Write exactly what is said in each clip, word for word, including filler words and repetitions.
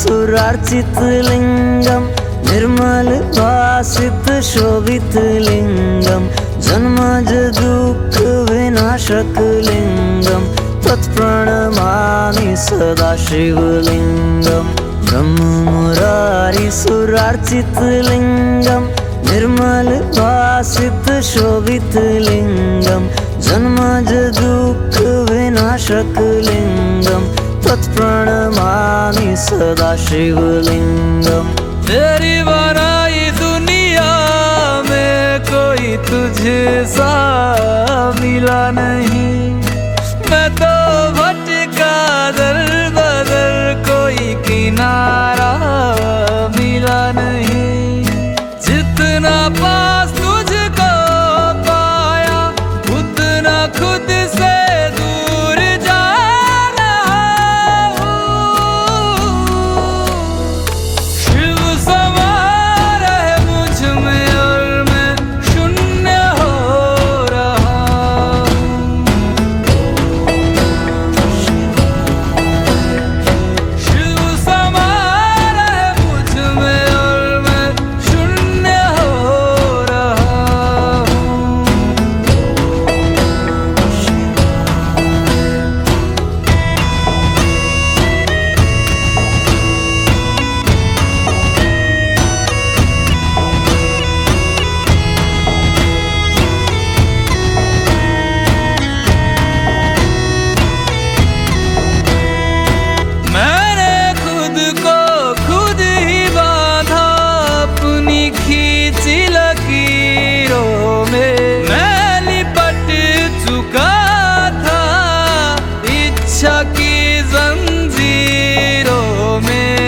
सुरार्चित लिंगम निर्मल भासित शोभित लिंगम जन्मज दुःख विनाशक लिंगम तत्प्रणमामि सदा शिवलिंगम। ब्रह्म मुरारी सुरार्चित लिंगम निर्मल भासित शोभित लिंगम जन्मज दुःख विनाशक लिंगम तत्प्रणमामि सदा शिवलिंगम। तेरी बनाई दुनिया में कोई तुझे सा मिला नहीं, मैं तो भटका दर बदर कोई किनारा मिला नहीं। जितना पास तुझको पाया उतना खुद से दूर जा रहा हूँ। शिव समा रहे मुझ में और मैं शून्य हो रहा हूँ। शिव समा रहे मुझ में और मैं शून्य हो रहा हूँ। मैंने खुद को खुद ही बांधा अपनी खींची लकीरों में। मैं लिपट चुका था इच्छा की जंजीरों में।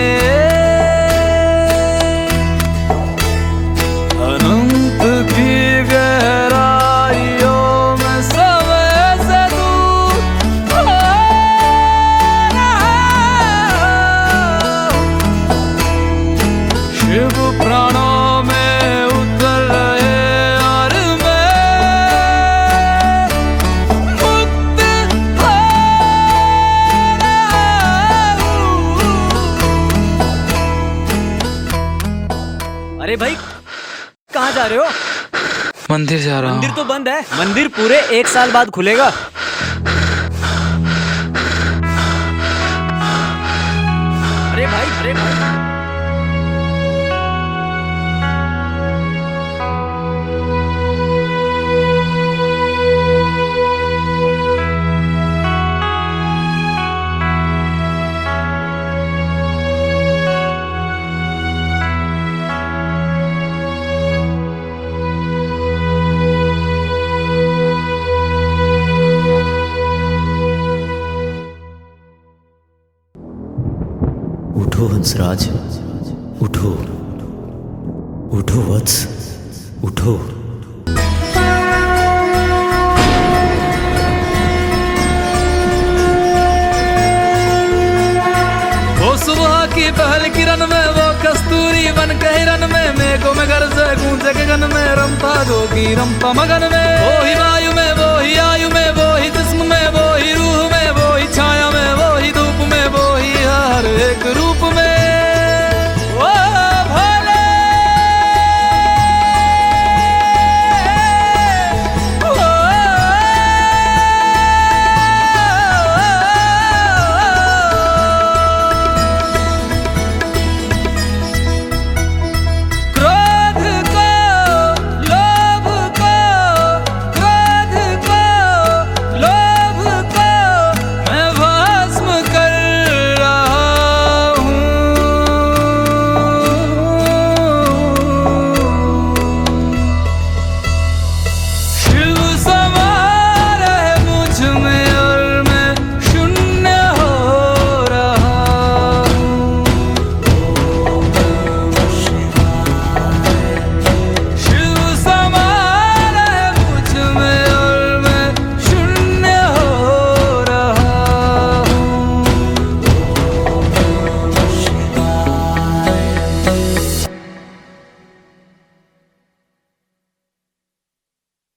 अनंत की गहराइयों में समय से दूर हो रहा हूँ। शिव प्राणों में उतर रहे और मैं मुक्त हो रहा हूँ। अरे भाई कहाँ जा रहे हो? मंदिर जा रहा मंदिर हूँ। तो बंद है। मंदिर पूरे एक साल बाद खुलेगा। अरे भाई अरे भाई उठो हंसराज, उठो उठो वत्स, उठो। वो सुबह की पहल किरण में वो कस्तूरी बन के हिरन में मेघों में घर से गूंजे गगन में रमता जोगी रमता मगन में। वो ही वायु में वो ही आयु में